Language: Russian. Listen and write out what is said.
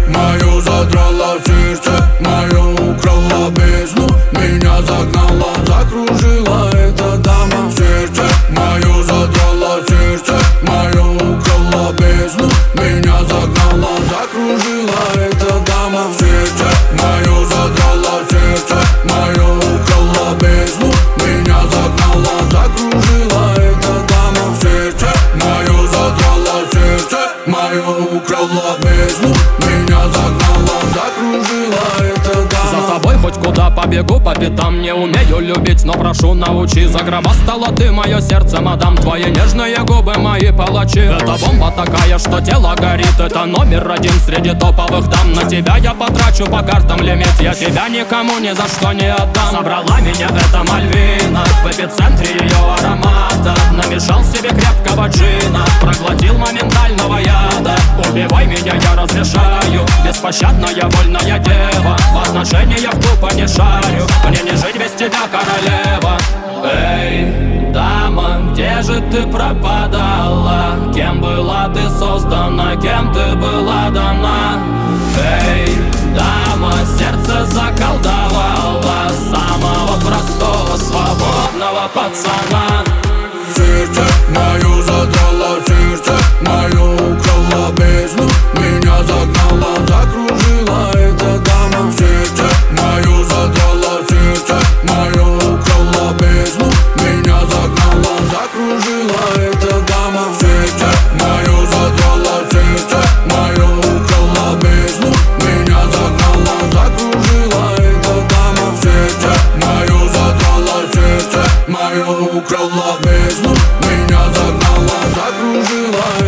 мою задрала, сердце мое украла бездну. Меня загнала, закружила эта дама. Сердце мое задрала, сердце мое украла бездну. Меня загнала, закружила эта дама. Сердце мое задрала, сердце мое украла бездну. Меня загнала, закружила эта дама. Сердце мое задрала, сердце мое украла бездну. Меня загнала, закружила эта дама. За тобой хоть куда побегу по пятам. Не умею любить, но прошу, научи. Загробастала ты мое сердце, мадам. Твои нежные губы, мои палачи. Это бомба такая, что тело горит. Это номер один среди топовых дам. На тебя я потрачу по картам лимит. Я тебя никому ни за что не отдам. Собрала меня эта Мальвина в эпицентре ее аромата. Намешал себе крепкого джина, проглотил моментального яда. Убивай меня, я разрешаю. Беспощадная вольная дева. В отношениях тупо не шарю. Мне не жить без тебя, королева. Эй, дама, где же ты пропадала? Кем была ты создана, кем ты была дана? Эй, дама, сердце заколдовала самого простого, свободного пацана. Сердце мое задрала, сердце мое украла бездну. Меня загнала, закружила эта дама. Сердце мое задрала, сердце мое украла бездну. Меня загнала, закружила эта дама. Сердце мое задрала, сердце мое украла бездну. Меня загнала, закружила эта дама. Сердце мое задрала, сердце мое украла бездну. Меня загнала, закружила